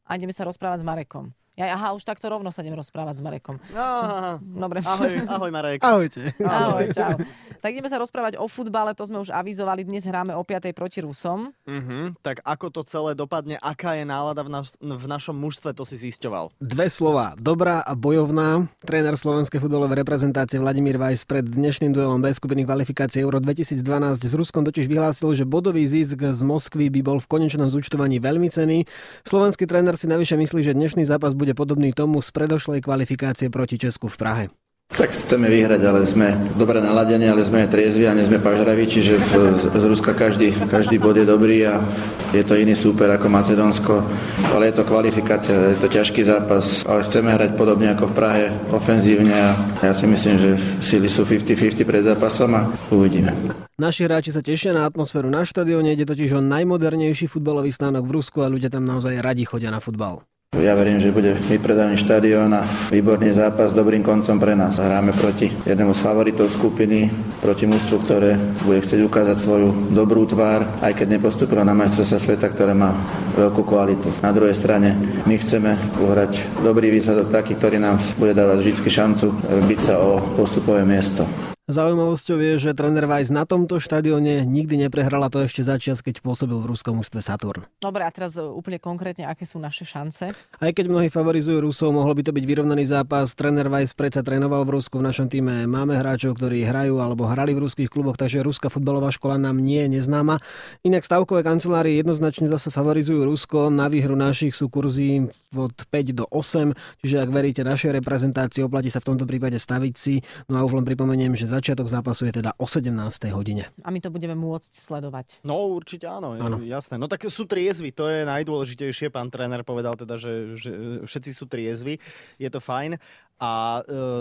a ideme sa rozprávať s Marekom. Už takto rovno sa idem rozprávať s Marekom. Dobre. Ahoj Marek. Ahojte. Ahoj, čau. Tak ideme sa rozprávať o futbale, to sme už avizovali, dnes hráme o 5:00 proti Rusom. Tak ako to celé dopadne, aká je nálada v našom mužstve, to si zisťoval. Dve slova, dobrá a bojovná. Tréner slovenskej futbalovej reprezentácie Vladimír Weiss pred dnešným duelom B skupiny kvalifikácie Euro 2012 s Ruskom totiž vyhlásil, že bodový zisk z Moskvy by bol v konečnom zúčtovaní veľmi cenný. Slovenský tréner si navyše myslí, že dnešný zápas bude podobný tomu z predošlej kvalifikácie proti Česku v Prahe. Tak chceme vyhrať, ale sme dobre naladení, ale sme aj triezvi a nie sme pažraví, čiže z Ruska každý bod je dobrý a je to iný súper ako Macedónsko, ale je to kvalifikácia, je to ťažký zápas, ale chceme hrať podobne ako v Prahe, ofenzívne a ja si myslím, že síly sú 50-50 pred zápasom a uvidíme. Naši hráči sa tešia na atmosféru na štadióne, ide totiž o najmodernejší futbalový stánok v Rusku a ľudia tam naozaj radi chodia na futbal. Ja verím, že bude vypredaný štadión a výborný zápas s dobrým koncom pre nás. Hráme proti jednému z favoritov skupiny, proti mužstvu, ktoré bude chcieť ukázať svoju dobrú tvár, aj keď nepostúpilo na majstrovstvá sveta, ktoré má veľkú kvalitu. Na druhej strane my chceme uhrať dobrý výsledok taký, ktorý nám bude dávať vždy šancu byť sa o postupové miesto. Zaujímavosťou je, že tréner Weiss na tomto štadióne nikdy neprehral, a to ešte začias, keď pôsobil v ruskom mužstve Saturn. Dobre, a teraz úplne konkrétne, aké sú naše šance? Aj keď mnohí favorizujú Rusov, mohlo by to byť vyrovnaný zápas. Tréner Weiss predsa trénoval v Rusku, v našom týme máme hráčov, ktorí hrajú alebo hrali v ruských kluboch, takže ruská futbalová škola nám nie je neznáma. Inak stavkové kancelárie jednoznačne zase favorizujú Rusko. Na výhru našich sú kurzy od 5 do 8, čiže ak veríte našej reprezentácii, oplatí sa v tomto prípade staviť si. No a už len pripomeniem, že začiatok zápasu je teda o 17. hodine. A my to budeme môcť sledovať. No určite áno. Jasné. No tak sú triezvi, to je najdôležitejšie. Pán tréner povedal teda, že všetci sú triezvi. Je to fajn a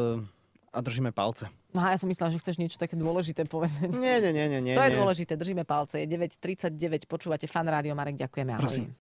držíme palce. No a ja som myslela, že chceš niečo také dôležité povedať. Nie. To je dôležité, držíme palce. Je 9:39, počúvate Fan Rádio. Marek, ďakujeme. Ahoj.